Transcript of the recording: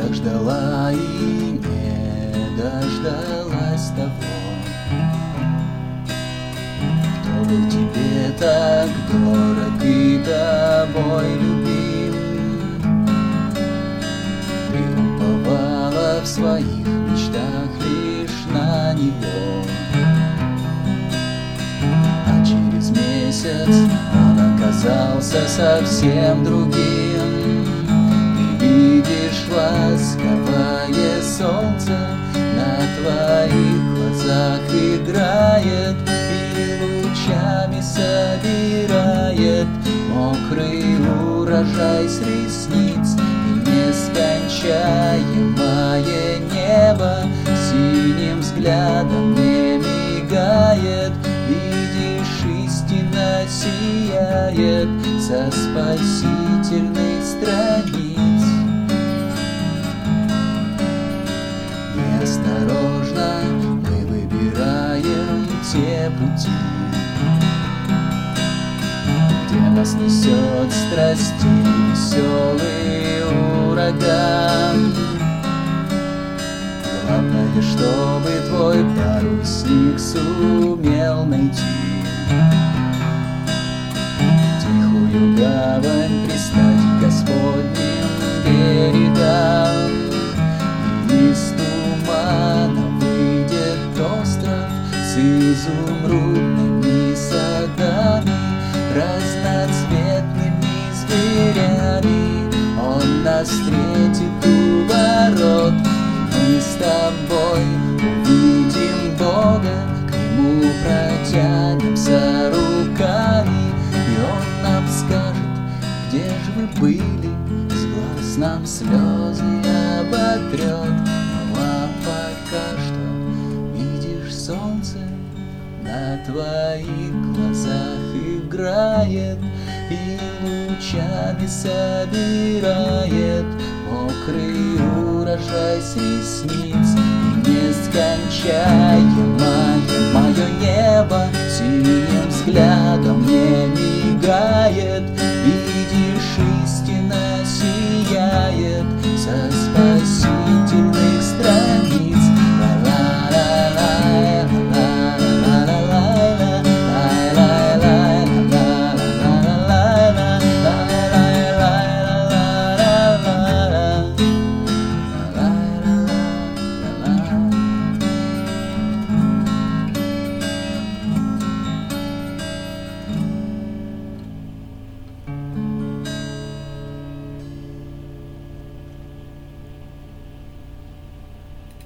так ждала и не дождалась того, кто был тебе так дорог и тобой любим. Ты уповала в своих мечтах лишь на него, а через месяц он оказался совсем другим. Ты видишь ласковое солнце, на твоих глазах играет и лучами собирает мокрый урожай с ресниц. И нескончаемое небо синим взглядом не мигает. Видишь, истина сияет со спасительных страниц. Неосторожно мы выбираем те пути, где нас несет страсти веселый ураган. Главное, чтобы твой парусник сумел найти тихую гавань, пристать к Господним берегам. И из тумана выйдет остров с изумрудными садами, разноцветными зверями. Он нас встретит у ворот, и мы с тобой увидим Бога, к Нему протянемся руками, и Он нам скажет: где же вы были, с глаз нам слезы оботрет. Ну а пока что видишь, солнце на твоих глазах играет и лучами собирает мокрый урожай с ресниц. И нескончаемое мое небо синим взглядом не мигает.